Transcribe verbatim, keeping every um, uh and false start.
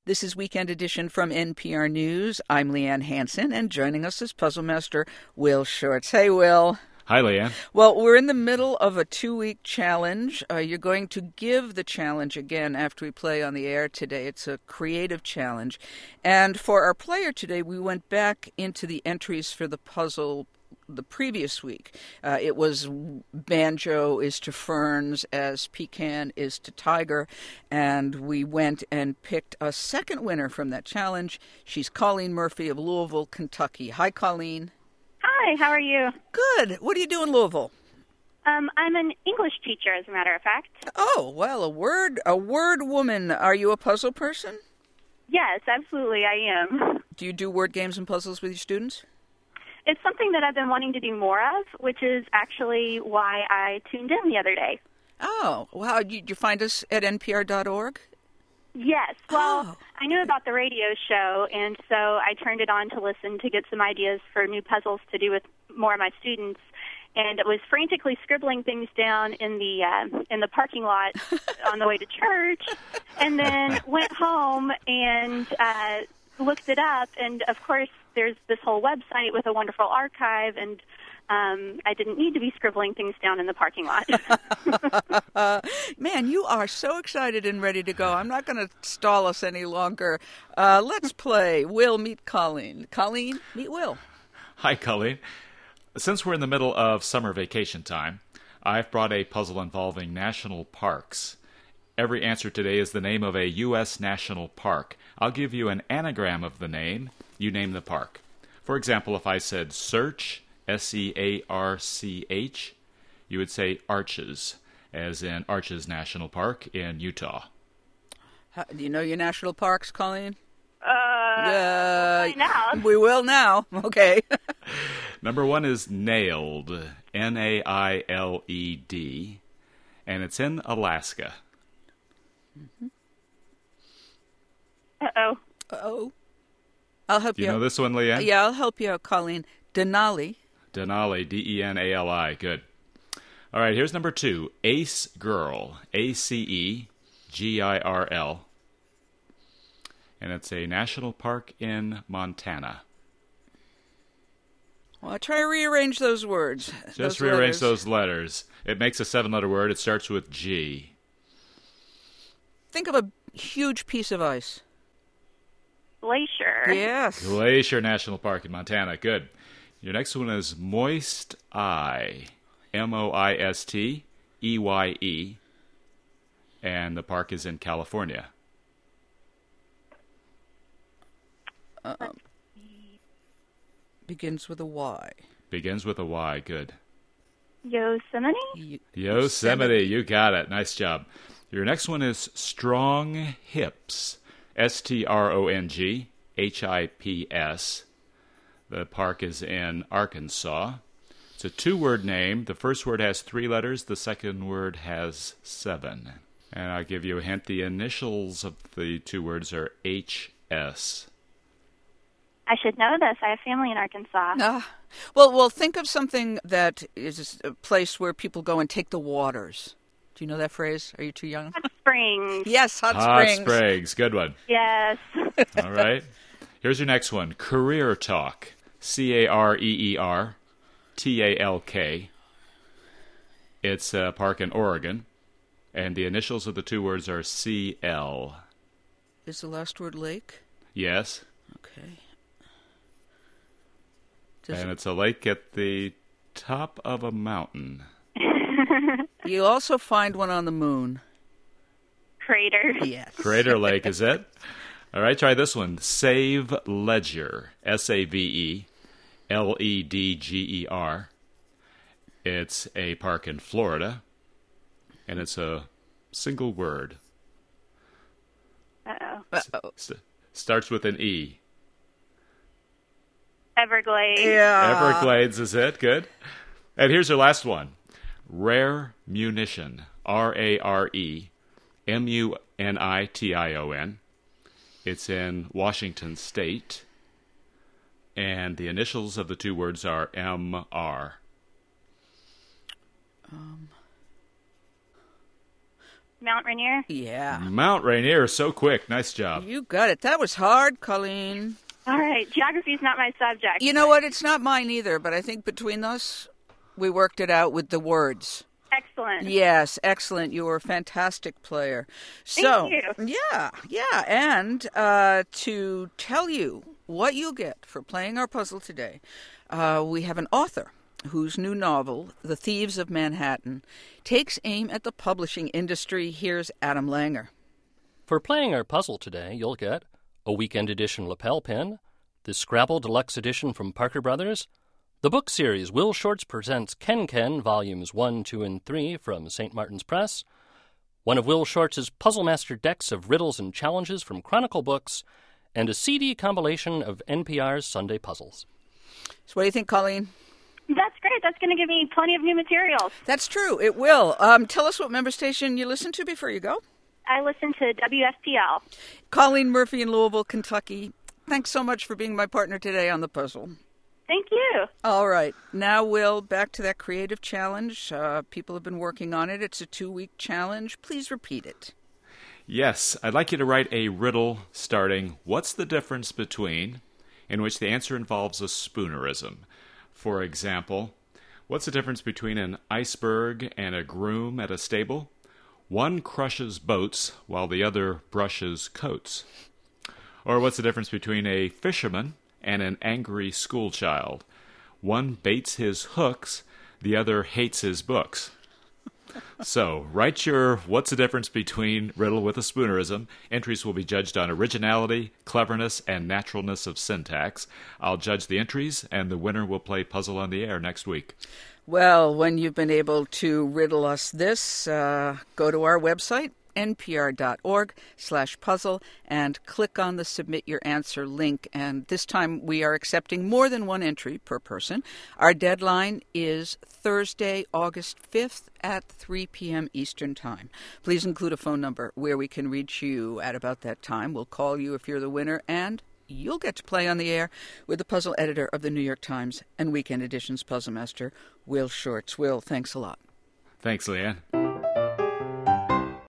This is Weekend Edition from N P R News. I'm Leanne Hansen, and joining us is Puzzle Master Will Shortz. Hey, Will. Hi, Leanne. Well, we're in the middle of a two-week challenge. Uh, you're going to give the challenge again after we play on the air today. It's a creative challenge. And for our player today, we went back into the entries for the puzzle the previous week. Uh, it was banjo is to ferns as pecan is to tiger, and we went and picked a second winner from that challenge. She's Colleen Murphy of Louisville, Kentucky. Hi, Colleen. Hi, how are you? Good. What do you do in Louisville? Um, I'm an English teacher, as a matter of fact. Oh, well, a word, a word woman. Are you a puzzle person? Yes, absolutely, I am. Do you do word games and puzzles with your students? It's something that I've been wanting to do more of, which is actually why I tuned in the other day. Oh, wow. Did you find us at N P R dot org? Yes. Well, Oh. I knew about the radio show, and so I turned it on to listen to get some ideas for new puzzles to do with more of my students. And it was frantically scribbling things down in the uh, in the parking lot on the way to church, and then went home and uh, looked it up. And of course, there's this whole website with a wonderful archive, and um, I didn't need to be scribbling things down in the parking lot. uh, man, you are so excited and ready to go. I'm not going to stall us any longer. Uh, let's play. Will, meet Colleen. Colleen, meet Will. Hi, Colleen. Since we're in the middle of summer vacation time, I've brought a puzzle involving national parks. Every answer today is the name of a U S national park. I'll give you an anagram of the name. You name the park. For example, if I said search, S E A R C H, you would say Arches, as in Arches National Park in Utah. How, do you know your national parks, Colleen? Uh, Uh, now. we will now. Okay. Number one is Nailed, N A I L E D, and it's in Alaska. Uh-oh. Uh-oh. I'll help Do you. you know this one, Leanne? Yeah, I'll help you out, Colleen. Denali. Denali, D E N A L I. Good. All right, here's number two. Ace Girl, A C E G I R L. And it's a national park in Montana. Well, try to rearrange those words. Just those rearrange letters. those letters. It makes a seven-letter word. It starts with G. Think of a huge piece of ice. Glacier. Yes. Glacier National Park in Montana. Good. Your next one is Moist Eye, M O I S T E Y E, and the park is in California. Um, begins with a Y. Begins with a Y. Good. Yosemite? Y- Yosemite. You got it. Nice job. Your next one is Strong Hips, S T R O N G H I P S. The park is in Arkansas. It's a two-word name. The first word has three letters. The second word has seven. And I'll give you a hint. The initials of the two words are H S. I should know this. I have family in Arkansas. Ah. Well, well, think of something that is a place where people go and take the waters. Do you know that phrase? Are you too young? Hot Springs. Yes, hot, Hot springs. Springs. Good one. Yes. All right. Here's your next one. Career Talk. C A R E E R T A L K. It's a park in Oregon. And the initials of the two words are C L. Is the last word lake? Yes. Okay. Does And it- it's a lake at the top of a mountain. You'll also find one on the moon. Crater. Yes. Crater Lake, is it? All right, try this one. Save Ledger. S A V E L E D G E R. It's a park in Florida. And it's a single word. Uh-oh. Uh-oh. S- starts with an E. Everglades. Yeah. Everglades is it. Good. And here's your last one. Rare Munition. R A R E M U N I T I O N. It's in Washington State. And the initials of the two words are M R. Um, Mount Rainier. Yeah. Mount Rainier, so quick. Nice job. You got it. That was hard, Colleen. All right. Geography's not my subject. You know what? It's not mine either, but I think between us, we worked it out with the words. Excellent. Yes, excellent. You were a fantastic player. So, Thank you. yeah, yeah. And uh, to tell you what you'll get for playing our puzzle today, uh, we have an author whose new novel, The Thieves of Manhattan, takes aim at the publishing industry. Here's Adam Langer. For playing our puzzle today, you'll get a weekend edition lapel pin, the Scrabble Deluxe Edition from Parker Brothers, the book series Will Shortz Presents Ken Ken, Volumes one, two, and three from Saint Martin's Press, one of Will Shortz's Puzzle Master decks of riddles and challenges from Chronicle Books, and a C D compilation of N P R's Sunday Puzzles. So what do you think, Colleen? That's great. That's going to give me plenty of new materials. That's true. It will. Um, tell us what member station you listen to before you go. I listen to W S P L. Colleen Murphy in Louisville, Kentucky. Thanks so much for being my partner today on the puzzle. Thank you. All right. Now, Will, back to that creative challenge. Uh, people have been working on it. It's a two-week challenge. Please repeat it. Yes, I'd like you to write a riddle starting, what's the difference between, in which the answer involves a spoonerism. For example, what's the difference between an iceberg and a groom at a stable? One crushes boats while the other brushes coats. Or what's the difference between a fisherman and an angry schoolchild? One baits his hooks, the other hates his books. So, write your what's the difference between riddle with a spoonerism. Entries will be judged on originality, cleverness, and naturalness of syntax. I'll judge the entries, and the winner will play Puzzle on the Air next week. Well, when you've been able to riddle us this, uh, go to our website, npr.org slash puzzle, and click on the Submit Your Answer link. And this time we are accepting more than one entry per person. Our deadline is Thursday, August fifth at three p.m. Eastern Time. Please include a phone number where we can reach you at about that time. We'll call you if you're the winner, and you'll get to play on the air with the puzzle editor of the New York Times and Weekend Edition's puzzle master, Will Shortz. Will, thanks a lot. Thanks, Leanne.